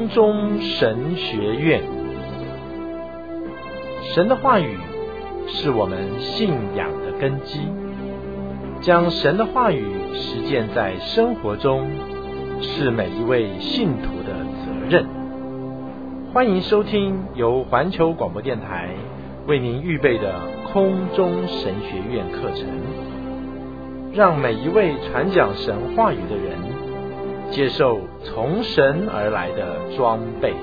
空中神学院。神的话语是我们信仰的根基，将神的话语实践在生活中，是每一位信徒的责任。欢迎收听由环球广播电台为您预备的空中神学院课程，让每一位传讲神话语的人接受从神而来的装备。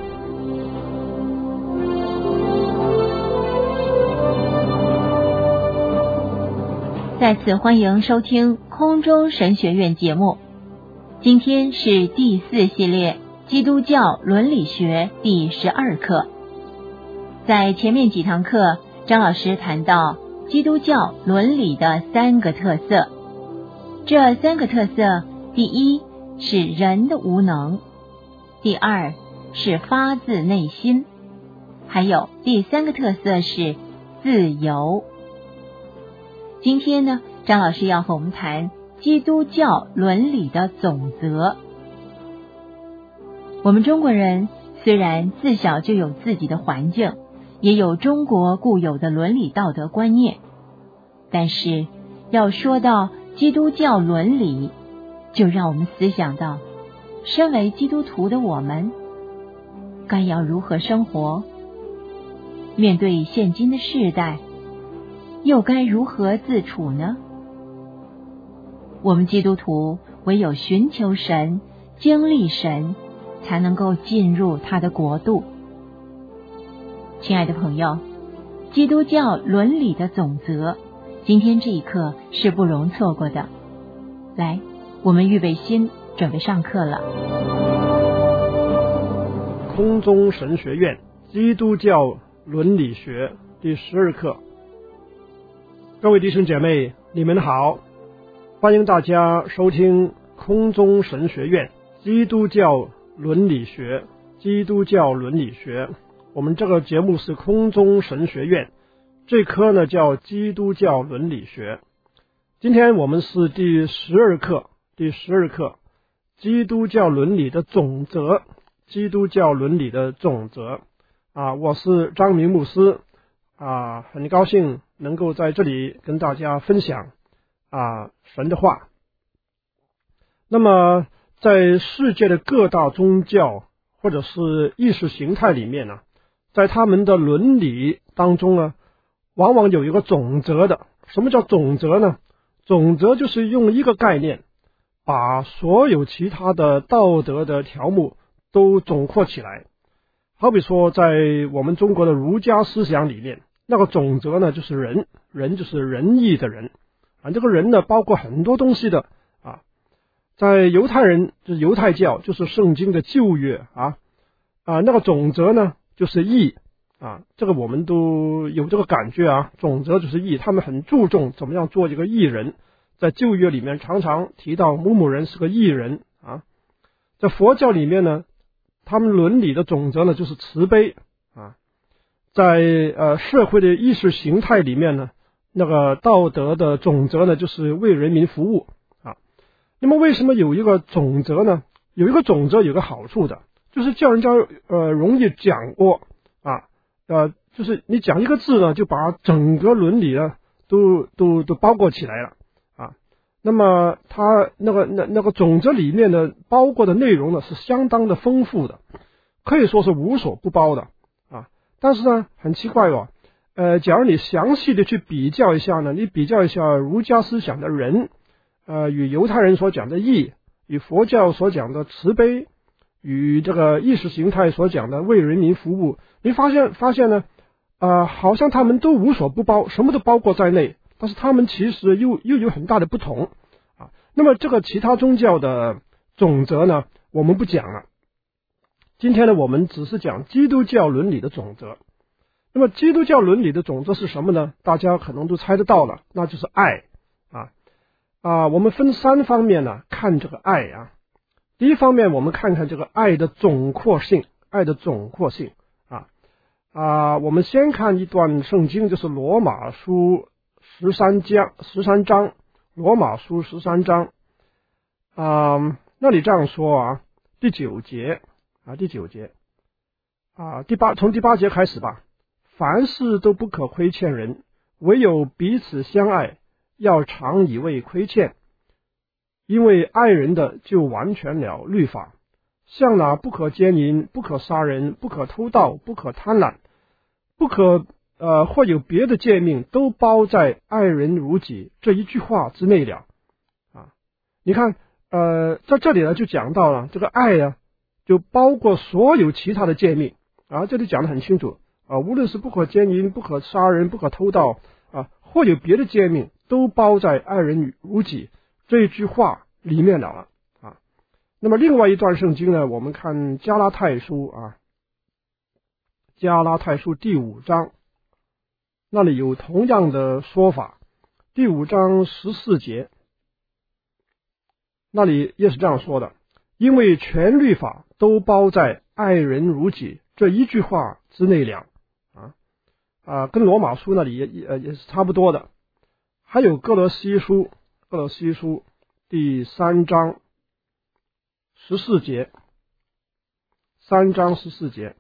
再次欢迎收听空中神学院节目，今天是第4系列基督教伦理学第12课。在前面几堂课，张老师谈到基督教伦理的3个特色。这3个特色，第一是人的无能，第二是发自内心，还有第3个特色是自由。今天呢，张老师要和我们谈基督教伦理的总则。我们中国人虽然自小就有自己的环境，也有中国固有的伦理道德观念，但是要说到基督教伦理，就让我们思想到，身为基督徒的我们，该要如何生活？面对现今的世代，又该如何自处呢？我们基督徒唯有寻求神、经历神，才能够进入他的国度。亲爱的朋友，基督教伦理的总则，今天这一课是不容错过的。来，我们预备心，准备上课了。 空中神学院基督教伦理学第12课。各位弟兄姐妹，你们好，欢迎大家收听空中神学院基督教伦理学。我们这个节目是空中神学院，这科呢叫基督教伦理学。今天我们是第12课，基督教伦理的总则。我是张明牧师很高兴能够在这里跟大家分享神的话。那么在世界的各大宗教或者是意识形态里面呢，在他们的伦理当中呢，往往有一个总则的。什么叫总则呢？总则就是用一个概念把所有其他的道德的条目都总括起来。好比说在我们中国的儒家思想里面，那个总则呢就是人就是仁义的人这个人呢包括很多东西的在犹太人就是犹太教，就是圣经的旧约那个总则呢就是义这个我们都有这个感觉总则就是义，他们很注重怎么样做一个义人。在旧约里面常常提到某人是个义人在佛教里面呢，他们伦理的总则呢就是慈悲在社会的意识形态里面呢，那个道德的总则呢就是为人民服务那么为什么有一个总则呢？有一个总则有个好处的，就是叫人家容易掌握就是你讲一个字呢，就把整个伦理呢都包括起来了那么它那个总则里面的包括的内容呢是相当的丰富的，可以说是无所不包的但是呢很奇怪假如你详细的去比较一下呢，你比较一下儒家思想的仁与犹太人所讲的义，与佛教所讲的慈悲，与这个意识形态所讲的为人民服务，你发现呢好像他们都无所不包，什么都包括在内，但是他们其实又有很大的不同那么这个其他宗教的总则呢我们不讲了，今天呢我们只是讲基督教伦理的总则。那么基督教伦理的总则是什么呢？大家可能都猜得到了，那就是爱我们分3方面呢看这个爱第一方面，我们看看这个爱的总括性我们先看一段圣经，就是罗马书13章，罗马书13章那里这样说第9节， 第9节从第8节开始吧。凡事都不可亏欠人，唯有彼此相爱，要常以为亏欠，因为爱人的就完全了律法。像那不可奸淫，不可杀人，不可偷盗，不可贪婪，不可或有别的诫命，都包在爱人如己这一句话之内了。你看在这里呢就讲到了这个爱啊，就包括所有其他的诫命这里讲得很清楚无论是不可奸淫，不可杀人，不可偷盗或有别的诫命，都包在爱人如己这一句话里面了那么另外一段圣经呢，我们看加拉太书加拉太书第5章，那里有同样的说法。第5章14节，那里也是这样说的，因为全律法都包在爱人如己这一句话之内了跟罗马书那里也是差不多的。还有哥罗西书第3章14节，3章14节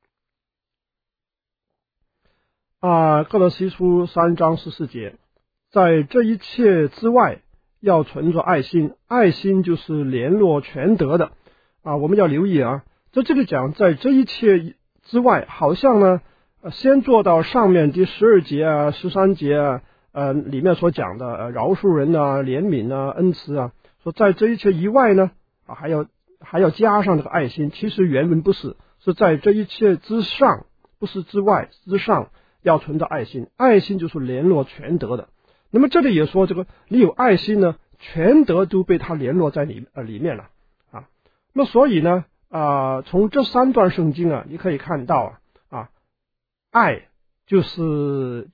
哥罗西书3章14节，在这一切之外要存着爱心，爱心就是联络全德的我们要留意在这里讲在这一切之外，好像呢先做到上面第12节13节里面所讲的饶恕人怜悯恩慈说在这一切以外呢还要加上这个爱心。其实原文不是，是在这一切之上，不是之外，之上要存着爱心。爱心就是联络全德的。那么这里也说这个你有爱心呢，全德都被他联络在里面了那么所以呢从这3段圣经你可以看到爱就是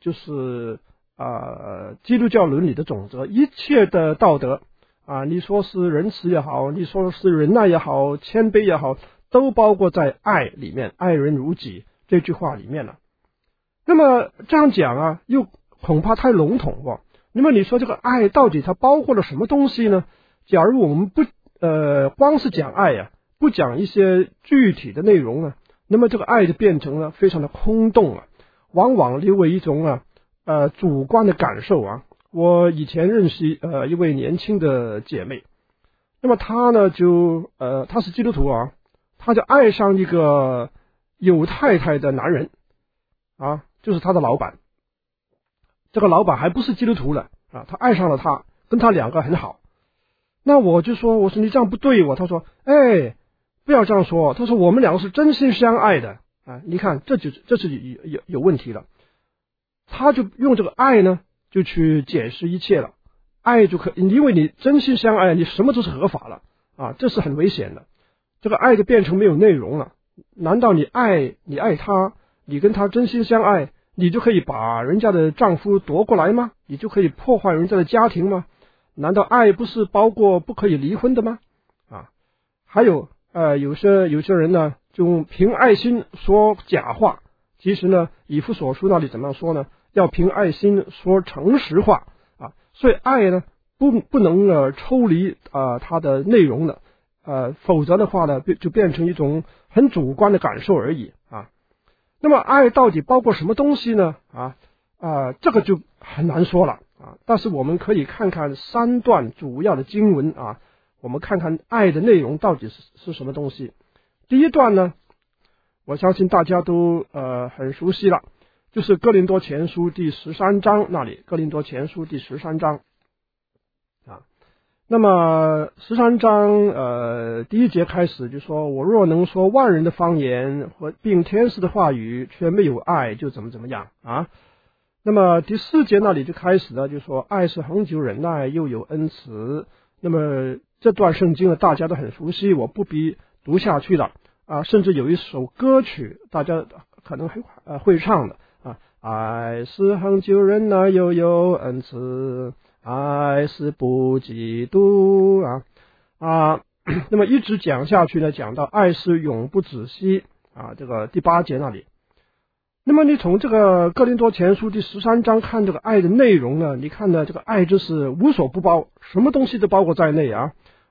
基督教伦理的总则，一切的道德你说是仁慈也好，你说是忍耐也好，谦卑也好，都包括在爱里面，爱人如己这句话里面了。那么这样讲又恐怕太笼统那么你说这个爱到底它包括了什么东西呢？假如我们不光是讲爱不讲一些具体的内容那么这个爱就变成了非常的空洞往往留为一种主观的感受我以前认识一位年轻的姐妹，那么她呢她是基督徒她就爱上一个有太太的男人就是她的老板。这个老板还不是基督徒了她爱上了他，跟他2个很好。那我说你这样不对她说不要这样说，她说我们2个是真心相爱的你看这是有问题了。他就用这个爱呢就去解释一切了，爱就可因为你真心相爱，你什么都是合法了这是很危险的。这个爱就变成没有内容了。难道你爱他，你跟他真心相爱，你就可以把人家的丈夫夺过来吗？你就可以破坏人家的家庭吗？难道爱不是包括不可以离婚的吗？还有有些人呢就凭爱心说假话，其实呢以弗所书那里怎么样说呢？要凭爱心说诚实话所以爱呢不能抽离它的内容的否则的话呢就变成一种很主观的感受而已那么爱到底包括什么东西呢这个就很难说了但是我们可以看看3段主要的经文我们看看爱的内容到底是什么东西。第一段呢我相信大家都很熟悉了，就是哥林多前书第13章那里，哥林多前书第13章那么13章第1节开始就说，我若能说万人的方言并天使的话语，却没有爱，就怎么样那么第4节那里就开始了，就说爱是恒久忍耐，又有恩慈。那么这段圣经大家都很熟悉，我不必读下去了甚至有一首歌曲大家可能会唱的爱是恒久忍耐，又有恩慈，爱是不嫉妒那么一直讲下去呢，讲到爱是永不止息这个第8节那里。那么你从这个哥林多前书第13章看这个爱的内容呢，你看呢这个爱就是无所不包，什么东西都包括在内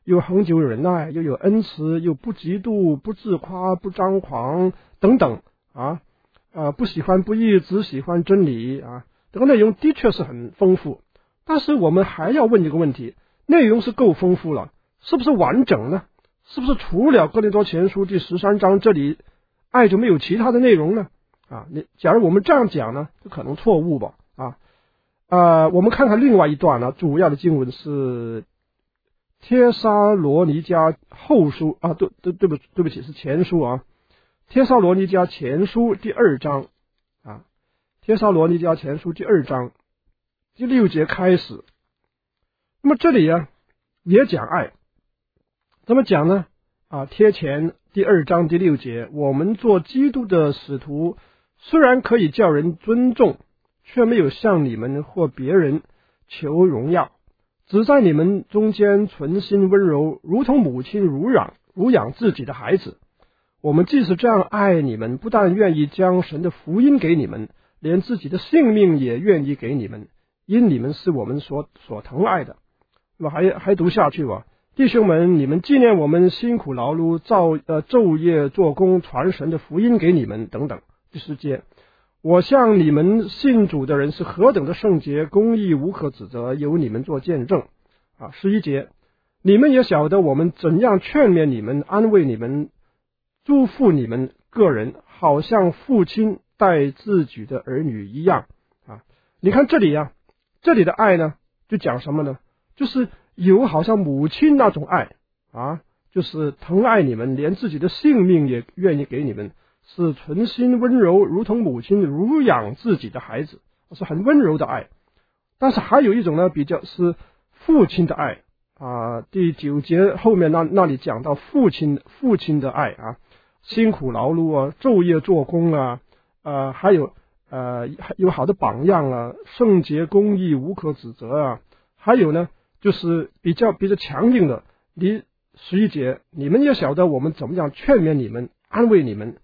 又恒久忍耐，又有恩慈，又不嫉妒，不自夸，不张狂等等不喜欢不义，只喜欢真理这个内容的确是很丰富，但是我们还要问一个问题，内容是够丰富了，是不是完整呢？是不是除了哥林多前书第13章这里爱就没有其他的内容呢？假如我们这样讲呢，就可能错误吧。我们看看另外一段呢，主要的经文是帖撒罗尼迦后书对不起，是前书帖撒罗尼迦前书第2章帖撒罗尼迦前书第2章第6节开始。那么这里也讲爱，怎么讲呢？帖前第2章第6节，我们做基督的使徒，虽然可以叫人尊重，却没有向你们或别人求荣耀，只在你们中间存心温柔，如同母亲乳养自己的孩子。我们即使这样爱你们，不但愿意将神的福音给你们，连自己的性命也愿意给你们，因你们是我们所疼爱的。那么还读下去吧。弟兄们，你们纪念我们辛苦劳碌，昼夜做工，传神的福音给你们等等。第10节，我向你们信主的人是何等的圣洁，公义无可指责，由你们做见证。11节，你们也晓得我们怎样劝勉你们，安慰你们，祝福你们个人，好像父亲待自己的儿女一样。你看这里的爱呢，就讲什么呢？就是有好像母亲那种爱就是疼爱你们，连自己的性命也愿意给你们，是存心温柔，如同母亲乳养自己的孩子，是很温柔的爱。但是还有一种呢，比较是父亲的爱第9节后面那里讲到父亲的爱辛苦劳碌昼夜做工还有有好的榜样圣洁公义无可指责还有呢就是比较强硬的。你11节，你们也晓得我们怎么样劝勉你们，安慰你们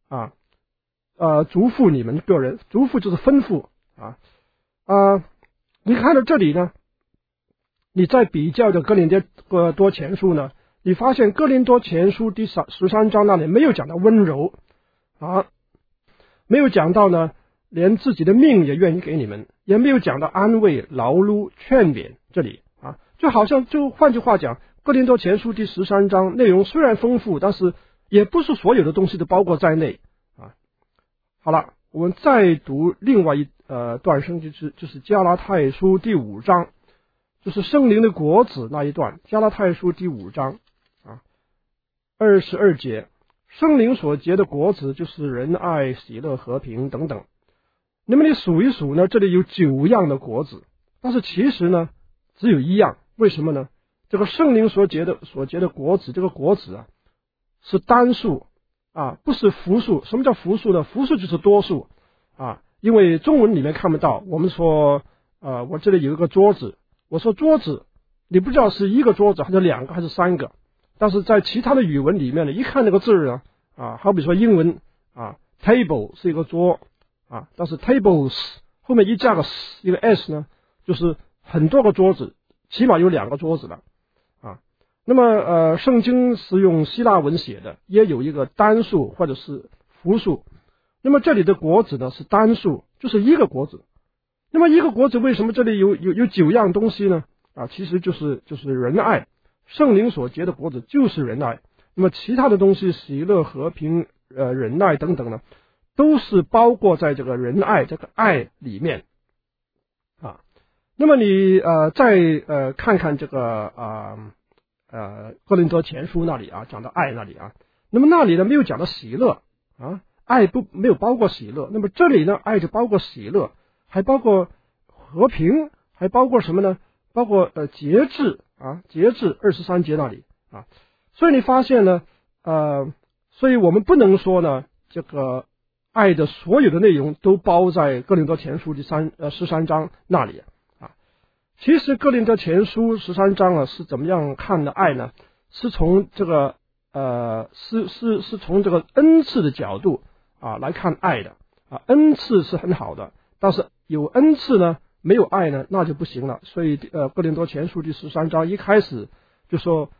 嘱咐你们个人，嘱咐就是吩咐你看到这里呢，你再比较的哥林多前书呢，你发现哥林多前书第13章那里没有讲到温柔没有讲到呢连自己的命也愿意给你们，也没有讲到安慰劳碌劝勉，这里就好像换句话讲，哥林多前书第13章内容虽然丰富，但是也不是所有的东西都包括在内好了，我们再读另外一段圣经，就是加拉太书第5章，就是圣灵的果子那一段。加拉太书第5章22节，圣灵所结的果子就是仁爱、喜乐、和平等等。那么你数一数呢，这里有9样的果子，但是其实呢只有1样。为什么呢？这个圣灵所结的果子，这个果子是单数不是复数。什么叫复数呢？复数就是多数因为中文里面看不到。我们说我这里有一个桌子，我说桌子，你不知道是一个桌子还是2个还是3个，但是在其他的语文里面呢，一看那个字好比说英文table 是一个桌但是 tables 后面一加个一个 s 呢，就是很多个桌子，起码有2个桌子了那么圣经是用希腊文写的，也有一个单数或者是复数。那么这里的果子呢是单数，就是一个果子。那么一个果子为什么这里有9样东西呢？其实就是仁爱，圣灵所结的果子就是仁爱。那么其他的东西，喜乐、和平、忍耐等等呢，都是包括在这个仁爱这个爱里面那么你再看看这个哥林多前书那里讲到爱那里那么那里呢没有讲到喜乐爱没有包括喜乐。那么这里呢，爱就包括喜乐，还包括和平，还包括什么呢？包括节制节制23节那里所以你发现呢所以我们不能说呢这个爱的所有的内容都包在哥林多前书第13章那里其实哥林多前书13章是怎么样看的爱呢？是从这个是从这个恩赐的角度来看爱的恩赐是很好的，但是有恩赐呢没有爱呢那就不行了。所以哥林多前书第13章一开始就说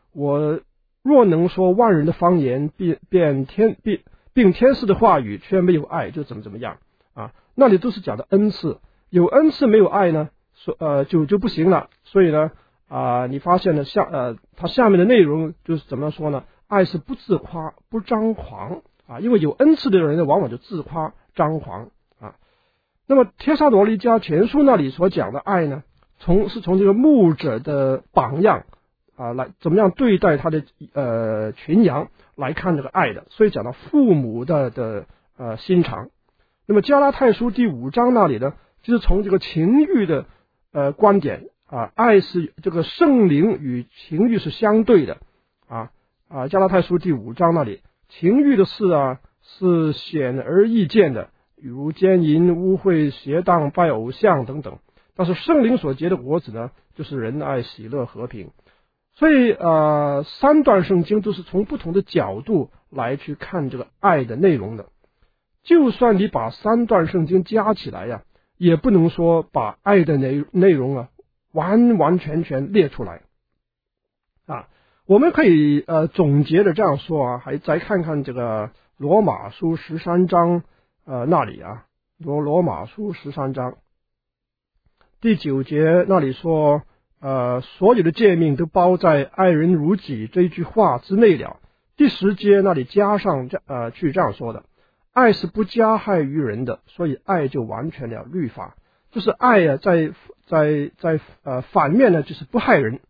我若能说万人的方言，并天使的话语，却没有爱，就怎么样啊？那里都是讲的恩赐，有恩赐没有爱呢，就不行了。所以呢你发现呢它下面的内容就是怎么说呢？爱是不自夸不张狂啊，因为有恩赐的人呢，往往就自夸张狂啊。那么帖撒罗尼迦前书那里所讲的爱呢，从这个牧者的榜样来怎么样对待他的群羊来看这个爱的，所以讲到父母的心肠。那么加拉太书第5章那里呢，就是从这个情欲的观点爱是这个圣灵与情欲是相对的加拉太书第5章那里，情欲的事是显而易见的，如奸淫、污秽、邪荡、拜偶像等等。但是圣灵所结的果子呢，就是仁爱、喜乐、和平。所以3段圣经都是从不同的角度来去看这个爱的内容的。就算你把3段圣经加起来也不能说把爱的内容完完全全列出来我们可以总结的这样说还再看看这个罗马书13章那里罗马书13章第9节那里说所有的诫命都包在爱人如己这一句话之内了。第10节那里加上去这样说的，爱是不加害于人的，所以爱就完全了律法。就是爱在反面呢，就是不害人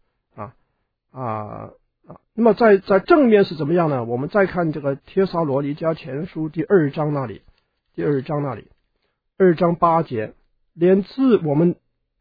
那么在正面是怎么样呢？我们再看这个帖撒罗尼迦前书第2章那里，2章8节，连自我们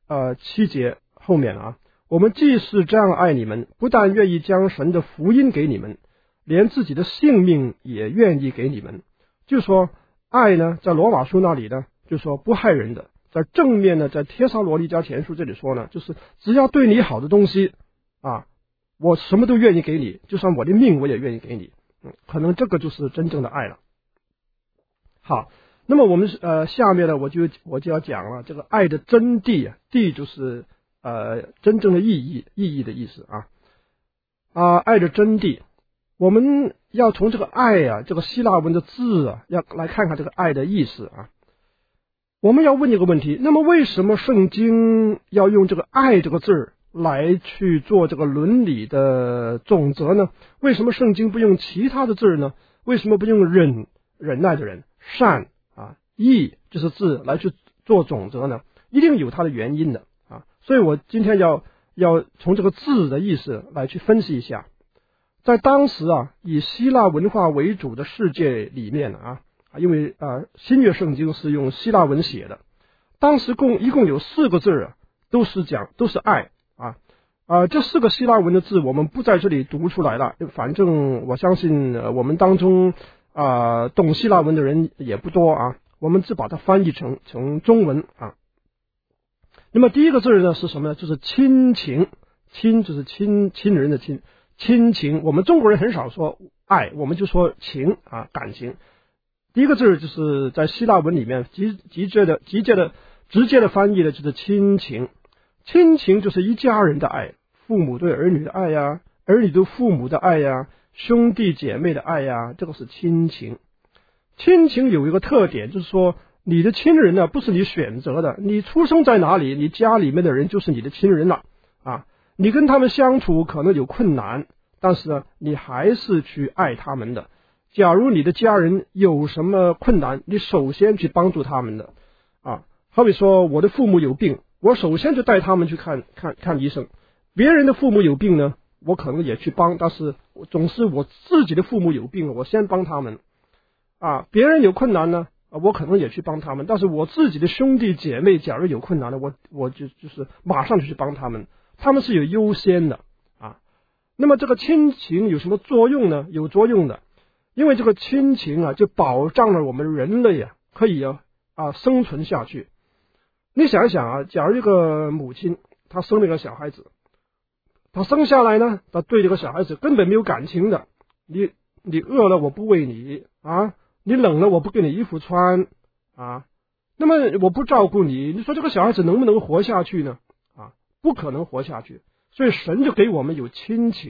7节后面我们既是这样爱你们，不但愿意将神的福音给你们，连自己的性命也愿意给你们。就说爱呢，在罗马书那里呢，就说不害人的。在正面呢，在帖撒罗尼迦前书这里说呢，就是只要对你好的东西我什么都愿意给你，就算我的命我也愿意给你。可能这个就是真正的爱了。好，那么我们下面呢，我就要讲了这个爱的真谛谛就是真正的意义的意思爱的真谛。我们要从这个爱这个希腊文的字要来看看这个爱的意思我们要问一个问题，那么为什么圣经要用这个爱这个字来去做这个伦理的总则呢？为什么圣经不用其他的字呢？为什么不用忍耐的人、善义就是字来去做总则呢？一定有它的原因的所以我今天要从这个字的意思来去分析一下。在当时以希腊文化为主的世界里面因为新约圣经是用希腊文写的，当时一共有4个字都是爱这4个希腊文的字我们不在这里读出来了，反正我相信我们当中懂希腊文的人也不多我们只把它翻译成中文那么第一个字呢是什么呢？就是亲情，亲就是亲人的亲情。我们中国人很少说爱，我们就说情感情。第一个字就是在希腊文里面直接的翻译的就是亲情。亲情就是一家人的爱，父母对儿女的爱儿女对父母的爱兄弟姐妹的爱这个是亲情。亲情有一个特点，就是说你的亲人不是你选择的，你出生在哪里，你家里面的人就是你的亲人了你跟他们相处可能有困难，但是呢你还是去爱他们的。假如你的家人有什么困难，你首先去帮助他们的好比说我的父母有病，我首先就带他们去看医生。别人的父母有病呢，我可能也去帮，但是总是我自己的父母有病，我先帮他们别人有困难呢我可能也去帮他们，但是我自己的兄弟姐妹假如有困难呢，我就是马上就去帮他们，他们是有优先的那么这个亲情有什么作用呢？有作用的，因为这个亲情就保障了我们人类可以生存下去。你想一想假如一个母亲她生了一个小孩子，她生下来呢，她对这个小孩子根本没有感情的，你饿了我不喂你你冷了我不给你衣服穿那么我不照顾你，你说这个小孩子能不能活下去呢？不可能活下去。所以神就给我们有亲情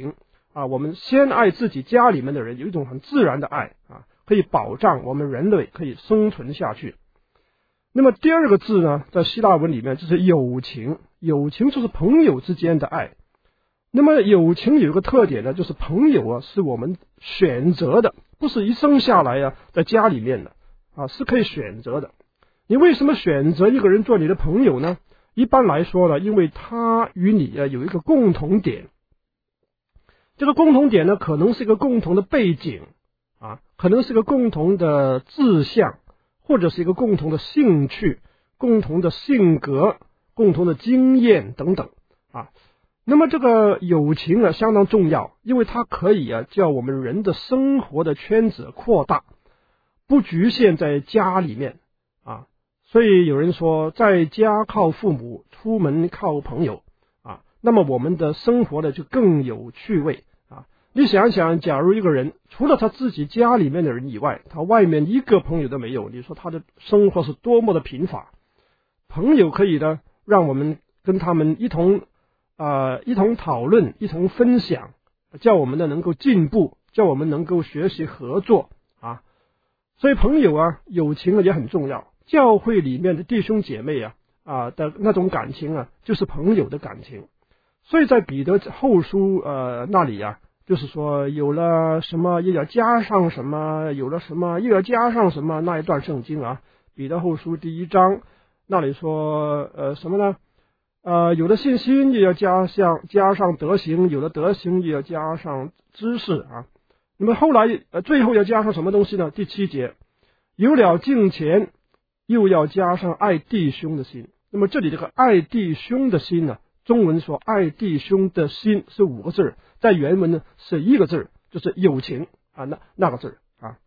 我们先爱自己家里面的人，有一种很自然的爱可以保障我们人类可以生存下去。那么第二个字呢，在希腊文里面就是友情，友情就是朋友之间的爱。那么友情有一个特点呢，就是朋友是我们选择的，不是一生下来在家里面的是可以选择的。你为什么选择一个人做你的朋友呢？一般来说呢，因为他与你有一个共同点，这个共同点呢，可能是一个共同的背景可能是一个共同的志向，或者是一个共同的兴趣、共同的性格、共同的经验等等那么这个友情相当重要，因为它可以叫我们人的生活的圈子扩大，不局限在家里面所以有人说，在家靠父母，出门靠朋友那么我们的生活呢就更有趣味你想想，假如一个人除了他自己家里面的人以外，他外面一个朋友都没有，你说他的生活是多么的贫乏。朋友可以呢让我们跟他们一同讨论，一同分享，叫我们呢能够进步，叫我们能够学习合作所以朋友友情也很重要。教会里面的弟兄姐妹的那种感情就是朋友的感情。所以在彼得后书那里就是说有了什么又要加上什么，有了什么又要加上什么，那一段圣经彼得后书第1章那里说什么呢？有了信心又要加上德行，有了德行又要加上知识那么后来最后要加上什么东西呢？第7节，有了敬虔又要加上爱弟兄的心。那么这里这个爱弟兄的心呢，中文说爱弟兄的心是5个字，在原文呢是1个字，就是友情那个字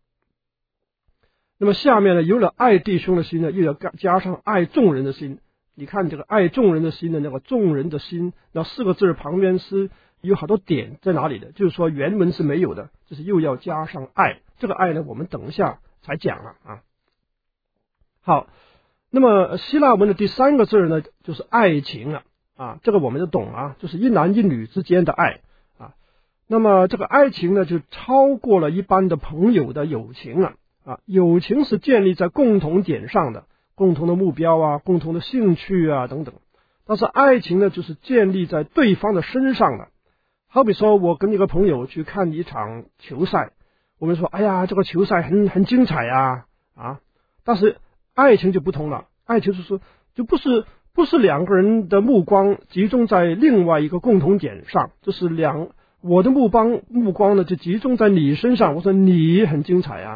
那么下面呢，有了爱弟兄的心呢，又要加上爱众人的心。你看这个爱众人的心的那个众人的心，那4个字旁边是有好多点在哪里的，就是说原文是没有的，就是又要加上爱。这个爱呢，我们等一下才讲了好，那么希腊文的第3个字呢，就是爱情这个我们就懂就是一男一女之间的爱那么这个爱情呢，就超过了一般的朋友的友情友情是建立在共同点上的，共同的目标共同的兴趣等等。但是爱情呢，就是建立在对方的身上的。好比说我跟一个朋友去看一场球赛，我们说哎呀这个球赛很精彩但是爱情就不同了，爱情就是就不是2个人的目光集中在另外一个共同点上，就是我的目光呢就集中在你身上，我说你很精彩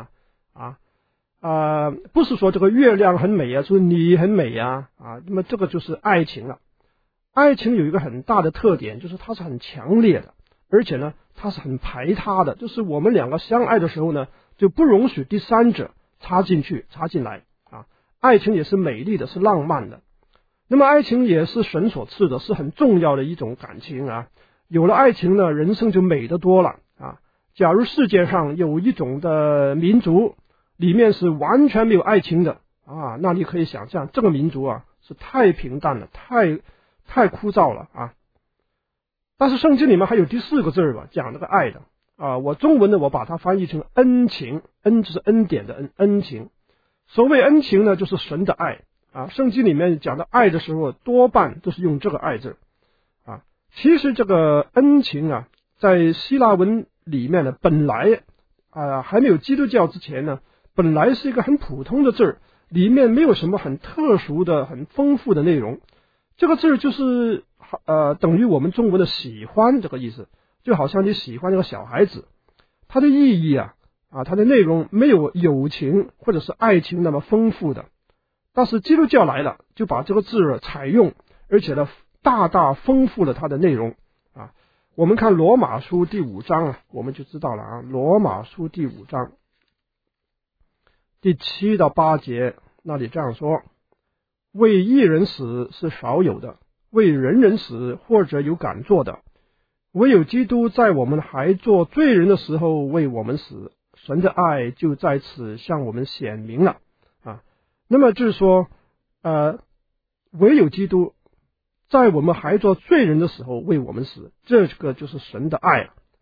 不是说这个月亮很美就是你很美那么这个就是爱情了。爱情有一个很大的特点，就是它是很强烈的，而且呢它是很排他的，就是我们2个相爱的时候呢，就不容许第三者插进来爱情也是美丽的，是浪漫的。那么爱情也是神所赐的，是很重要的一种感情有了爱情呢，人生就美得多了假如世界上有一种的民族里面是完全没有爱情的那你可以想象这个民族是太平淡了，太枯燥了但是圣经里面还有第4个字讲这个爱的我中文呢我把它翻译成恩情，恩就是恩典的恩情。所谓恩情呢，就是神的爱圣经里面讲到爱的时候，多半都是用这个爱字其实这个恩情在希腊文里面呢，本来还没有基督教之前呢，本来是一个很普通的字，里面没有什么很特殊的、很丰富的内容。这个字就是等于我们中文的喜欢这个意思，就好像你喜欢那个小孩子，它的意义它的内容没有友情或者是爱情那么丰富的。但是基督教来了，就把这个字采用，而且呢大大丰富了它的内容我们看罗马书第5章我们就知道了罗马书第5章第7到8节那里这样说：为一人死是少有的，为人人死或者有敢做的，唯有基督在我们还做罪人的时候为我们死，神的爱就在此向我们显明了那么就是说唯有基督在我们还做罪人的时候为我们死，这个就是神的爱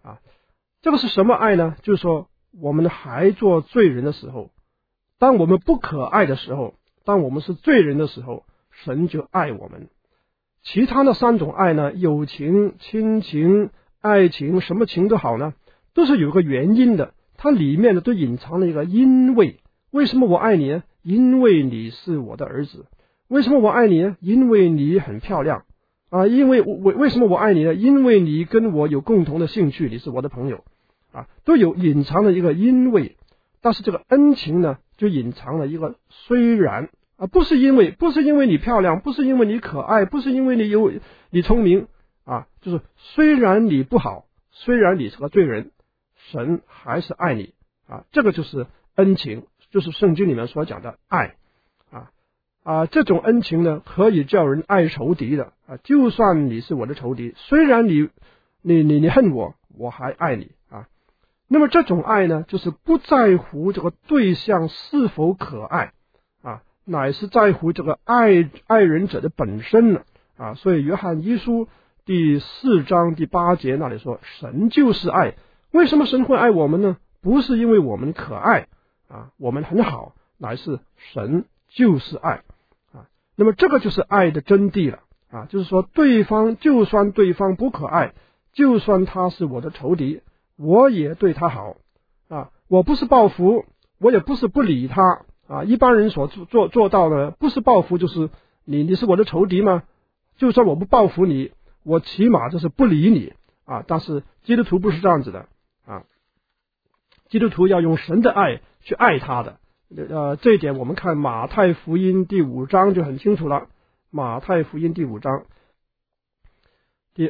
啊。这个是什么爱呢？就是说我们还做罪人的时候，当我们不可爱的时候，当我们是罪人的时候，神就爱我们。其他的3种爱呢，友情、亲情、爱情，什么情都好呢，都是有个原因的，它里面呢都隐藏了一个因为。为什么我爱你呢？因为你是我的儿子。为什么我爱你呢？因为你很漂亮啊。为什么我爱你呢？因为你跟我有共同的兴趣，你是我的朋友啊，都有隐藏了一个因为。但是这个恩情呢，就隐藏了一个虽然啊，不是因为你漂亮，不是因为你可爱，不是因为你聪明啊，就是虽然你不好，虽然你是个罪人，神还是爱你啊，这个就是恩情，就是圣经里面所讲的爱这种恩情呢，可以叫人爱仇敌的啊，就算你是我的仇敌，虽然你恨我，我还爱你啊。那么这种爱呢，就是不在乎这个对象是否可爱啊，乃是在乎这个爱人者的本身呢啊。所以约翰一书第4章第8节那里说，神就是爱。为什么神会爱我们呢？不是因为我们可爱啊，我们很好，乃是神就是爱啊。那么这个就是爱的真谛了啊，就是说就算对方不可爱，就算他是我的仇敌，我也对他好啊。我不是报复，我也不是不理他啊。一般人所做到的，不是报复就是你是我的仇敌吗？就算我不报复你，我起码就是不理你啊。但是基督徒不是这样子的啊，基督徒要用神的爱去爱他的。这一点我们看马太福音第5章就很清楚了。马太福音第5章第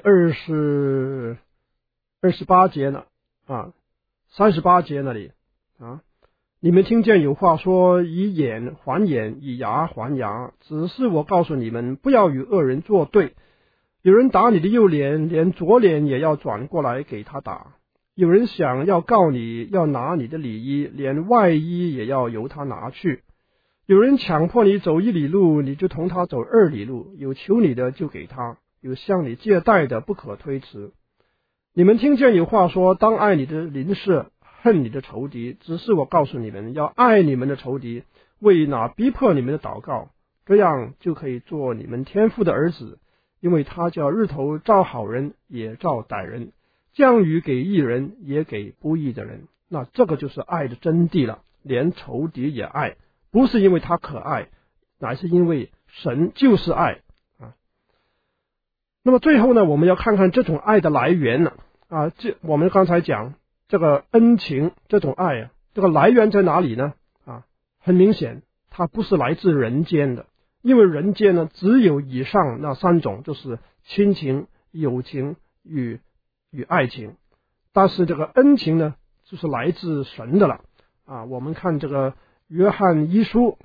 28节呢啊，38节那里啊，你们听见有话说，以眼还眼，以牙还牙，只是我告诉你们，不要与恶人作对。有人打你的右脸，连左脸也要转过来给他打。有人想要告你，要拿你的里衣，连外衣也要由他拿去。有人强迫你走1里路，你就同他走2里路。有求你的就给他，有向你借贷的不可推辞。你们听见有话说，当爱你的邻舍，恨你的仇敌。只是我告诉你们，要爱你们的仇敌，为那逼迫你们的祷告，这样就可以做你们天父的儿子。因为他叫日头照好人也照歹人，降雨给义人也给不义的人。那这个就是爱的真谛了，连仇敌也爱，不是因为他可爱，乃是因为神就是爱啊。那么最后呢，我们要看看这种爱的来源呢啊，我们刚才讲这个恩情，这种爱啊，这个来源在哪里呢啊？很明显，它不是来自人间的，因为人间呢只有以上那3种，就是亲情、友情与爱情，但是这个恩情呢，就是来自神的了啊。我们看这个约翰一书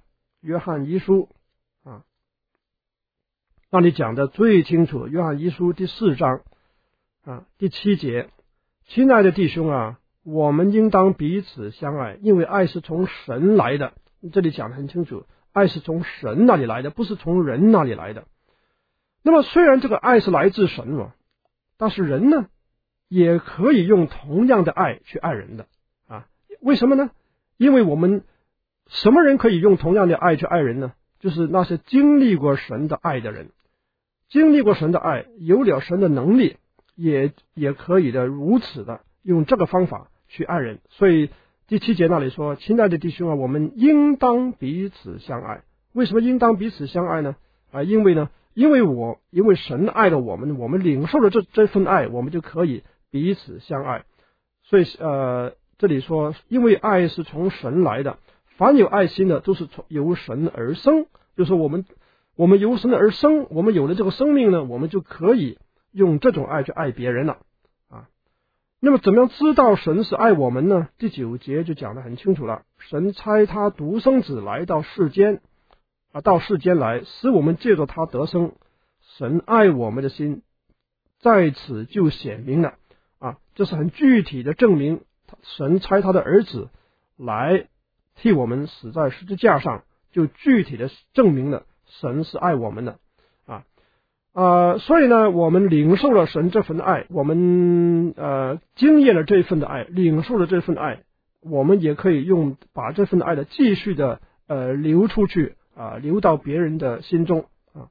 啊，那里讲的最清楚。约翰一书第4章啊第7节，亲爱的弟兄啊，我们应当彼此相爱，因为爱是从神来的。这里讲得很清楚，爱是从神那里来的，不是从人那里来的。那么虽然这个爱是来自神嘛，但是人呢也可以用同样的爱去爱人的啊。为什么呢？因为我们什么人可以用同样的爱去爱人呢？就是那些经历过神的爱的人，经历过神的爱，有了神的能力，也可以的如此的用这个方法去爱人。所以第7节那里说，亲爱的弟兄啊，我们应当彼此相爱。为什么应当彼此相爱呢？啊，因为神爱了我们，我们领受了这份爱，我们就可以彼此相爱。所以这里说，因为爱是从神来的，凡有爱心的都是由神而生，就是我们由神而生，我们有了这个生命呢，我们就可以用这种爱去爱别人了啊。那么怎么样知道神是爱我们呢？第9节就讲得很清楚了，神差他独生子来到世间来，使我们借着他得生。神爱我们的心在此就显明了啊，这是很具体的证明，神差他的儿子来替我们死在十字架上，就具体的证明了神是爱我们的啊。 所以呢，我们领受了神这份爱，我们经验了这份的爱，领受了这份爱，我们也可以把这份爱的继续的流出去流到别人的心中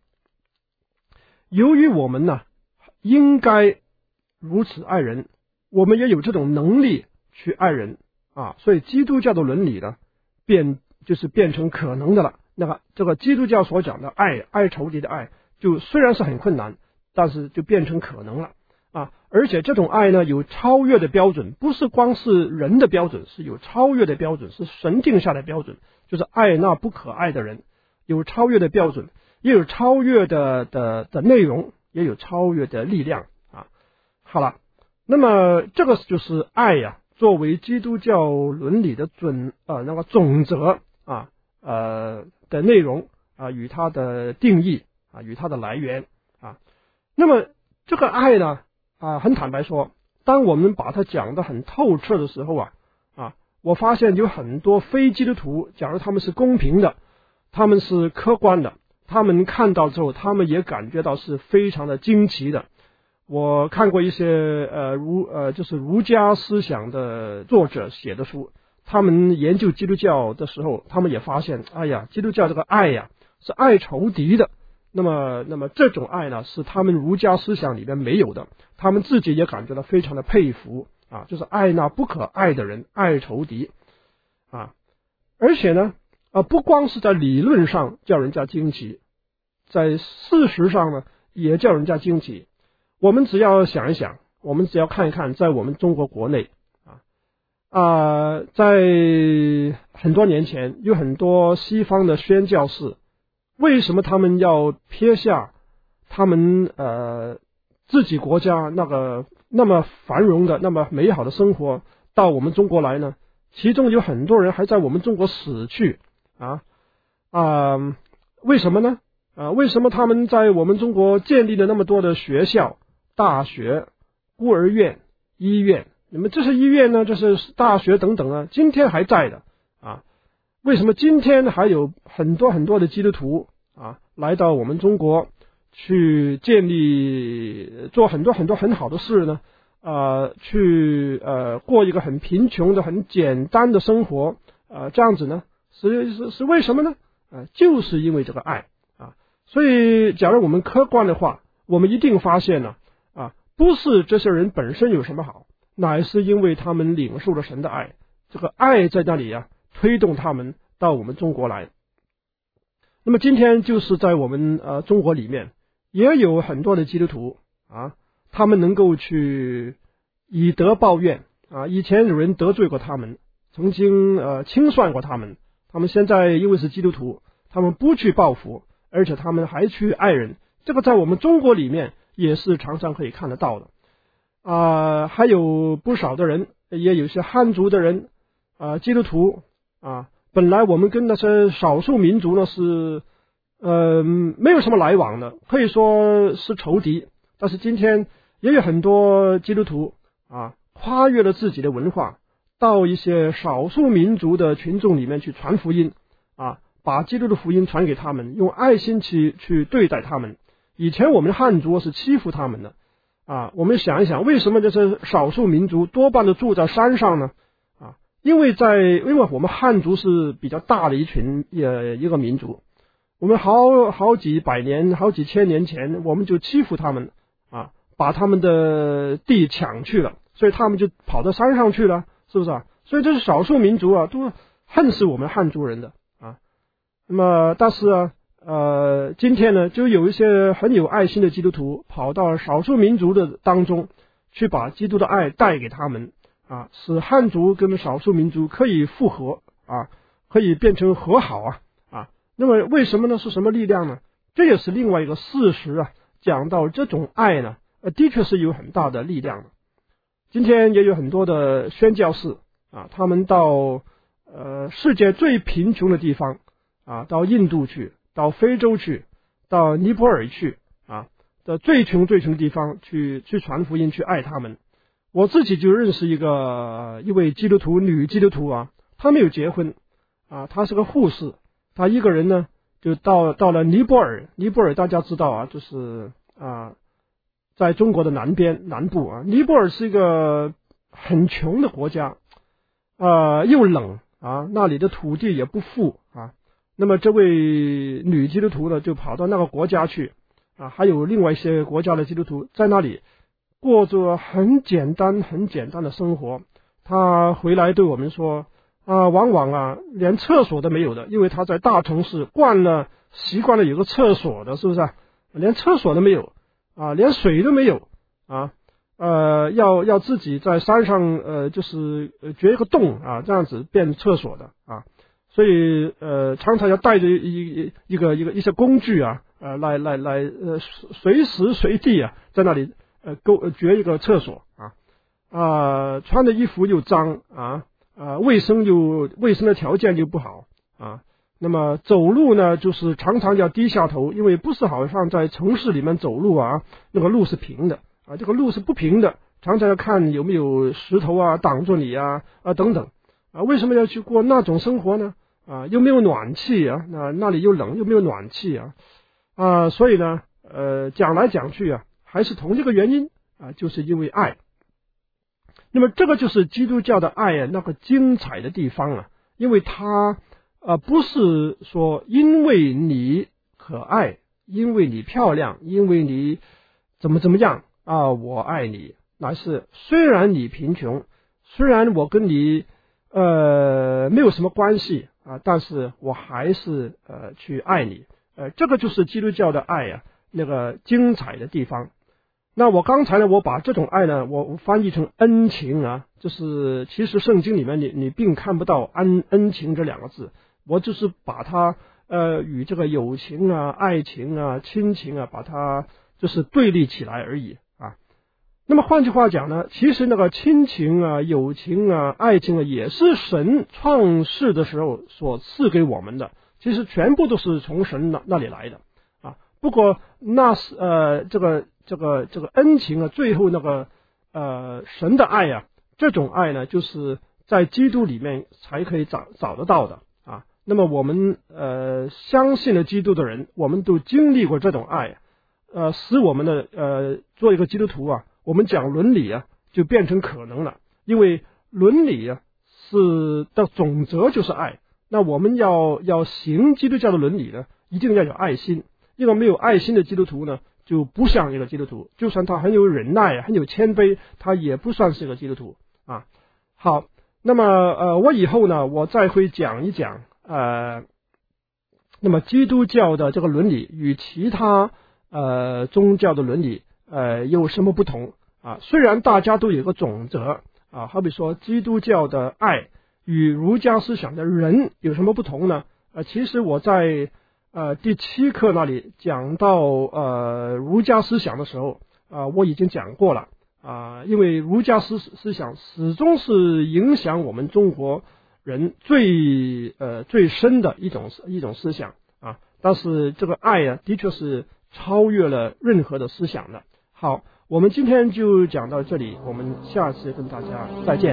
由于我们呢应该如此爱人，我们也有这种能力去爱人所以基督教的伦理呢就是变成可能的了。那个这个基督教所讲的爱仇敌的爱，就虽然是很困难，但是就变成可能了而且这种爱呢有超越的标准，不是光是人的标准，是有超越的标准，是神定下的标准，就是爱那不可爱的人，有超越的标准，也有超越的内容，也有超越的力量好了，那么这个就是爱作为基督教伦理的那个总则的内容与它的定义与它的来源那么这个爱呢很坦白说，当我们把它讲得很透彻的时候我发现有很多非基督徒，假如他们是公平的，他们是客观的，他们看到之后，他们也感觉到是非常的惊奇的。我看过一些就是儒家思想的作者写的书，他们研究基督教的时候，他们也发现，基督教这个爱是爱仇敌的。那么这种爱呢，是他们儒家思想里面没有的，他们自己也感觉到非常的佩服就是爱那不可爱的人，爱仇敌而且呢不光是在理论上叫人家惊奇，在事实上呢也叫人家惊奇。我们只要想一想，我们只要看一看，在我们中国国内在很多年前有很多西方的宣教士，为什么他们要撇下他们自己国家那么繁荣的那么美好的生活到我们中国来呢？其中有很多人还在我们中国死去为什么呢为什么他们在我们中国建立了那么多的学校、大学、孤儿院、医院？那么这些医院呢，这是大学等等今天还在的为什么今天还有很多很多的基督徒来到我们中国去建立做很多很多很好的事呢去过一个很贫穷的很简单的生活这样子呢是为什么呢就是因为这个爱所以假如我们客观的话，我们一定发现不是这些人本身有什么好，乃是因为他们领受了神的爱，这个爱在那里推动他们到我们中国来。那么今天就是在我们中国里面也有很多的基督徒他们能够去以德报怨以前有人得罪过他们，曾经清算过他们现在因为是基督徒，他们不去报复，而且他们还去爱人，这个在我们中国里面也是常常可以看得到的还有不少的人，也有些汉族的人基督徒本来我们跟那些少数民族呢是没有什么来往的，可以说是仇敌，但是今天也有很多基督徒跨越了自己的文化，到一些少数民族的群众里面去传福音把基督的福音传给他们，用爱心去对待他们。以前我们汉族是欺负他们的我们想一想，为什么这些少数民族多半都住在山上呢因为我们汉族是比较大的一个民族，我们好几百年好几千年前我们就欺负他们把他们的地抢去了，所以他们就跑到山上去了，是不是所以这是少数民族都恨死我们汉族人的那么但是今天呢就有一些很有爱心的基督徒跑到少数民族的当中去，把基督的爱带给他们使汉族跟少数民族可以复合可以变成和好那么为什么呢？是什么力量呢？这也是另外一个事实讲到这种爱呢的确是有很大的力量的。今天也有很多的宣教士他们到世界最贫穷的地方到印度去，到非洲去，到尼泊尔去的最穷的地方去传福音，去爱他们。我自己就认识一位基督徒，女基督徒她没有结婚她是个护士，她一个人呢就到了尼泊尔。尼泊尔大家知道就是在中国的南部啊，尼泊尔是一个很穷的国家，又冷啊，那里的土地也不富啊。那么这位女基督徒呢，就跑到那个国家去啊，还有另外一些国家的基督徒在那里过着很简单的生活。她回来对我们说往往连厕所都没有的，因为她在大城市习惯了有个厕所的，是不是啊？连厕所都没有啊，连水都没有啊。要自己在山上就是掘一个洞啊，这样子变厕所的啊。所以常常要带着一些工具啊，来随时随地啊，在那里掘一个厕所啊。穿的衣服又脏啊，卫生的条件又不好啊。那么走路呢，就是常常要低下头，因为不是好像在城市里面走路啊，那个路是平的啊，这个路是不平的，常常要看有没有石头啊挡住你啊等等啊。为什么要去过那种生活呢？又没有暖气啊，那里又冷又没有暖气啊，所以呢讲来讲去啊，还是同一个原因啊，就是因为爱。那么这个就是基督教的爱那个精彩的地方啊，因为它不是说因为你可爱，因为你漂亮，因为你怎么样我爱你，乃是虽然你贫穷，虽然我跟你没有什么关系但是我还是去爱你。这个就是基督教的爱那个精彩的地方。那我刚才呢，我把这种爱呢，我翻译成恩情就是其实圣经里面你并看不到恩情这两个字，我就是把它与这个友情爱情亲情把它就是对立起来而已啊。那么换句话讲呢，其实那个亲情友情爱情也是神创世的时候所赐给我们的，其实全部都是从神那里来的啊。不过那是这个恩情最后那个神的爱这种爱呢，就是在基督里面才可以找得到的啊。那么我们相信了基督的人，我们都经历过这种爱使我们的做一个基督徒我们讲伦理就变成可能了，因为伦理是的总则就是爱。那我们要行基督教的伦理呢，一定要有爱心，因为没有爱心的基督徒呢，就不像一个基督徒，就算他很有忍耐很有谦卑，他也不算是一个基督徒啊。好，那么我以后呢，我再会讲一讲那么基督教的这个伦理与其他宗教的伦理有什么不同虽然大家都有个总则好比说基督教的爱与儒家思想的人有什么不同呢？其实我在第7课那里讲到儒家思想的时候我已经讲过了因为儒家思想始终是影响我们中国人最深的一种思想但是这个爱的确是超越了任何的思想的。好，我们今天就讲到这里，我们下次跟大家再见。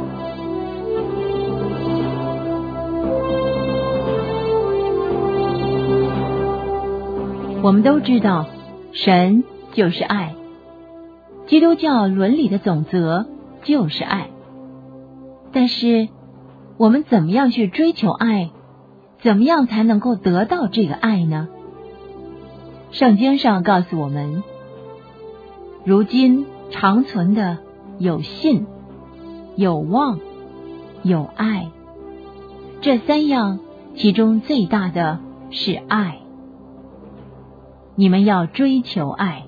我们都知道神就是爱，基督教伦理的总则就是爱，但是我们怎么样去追求爱，怎么样才能够得到这个爱呢？圣经上告诉我们，如今长存的有信、有望、有爱，这3样其中最大的是爱。你们要追求爱。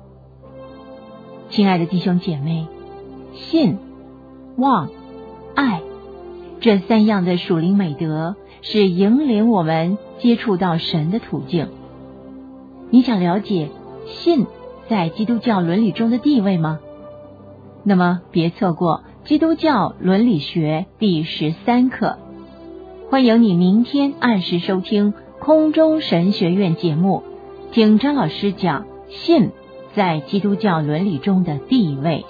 亲爱的弟兄姐妹，信、望、爱，这3样的属灵美德是引领我们接触到神的途径。你想了解信在基督教伦理中的地位吗？那么别错过基督教伦理学第13课。欢迎你明天按时收听空中神学院节目，听张老师讲信在基督教伦理中的地位。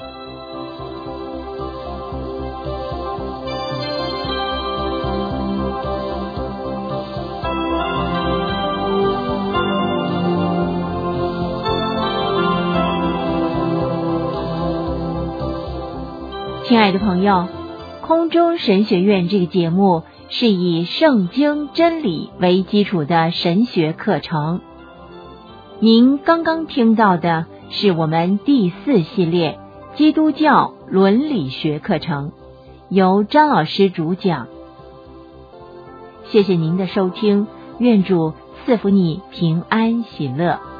亲爱的朋友，空中神学院这个节目是以圣经真理为基础的神学课程。您刚刚听到的是我们第4系列基督教伦理学课程，由张老师主讲。谢谢您的收听，愿主赐福你平安喜乐。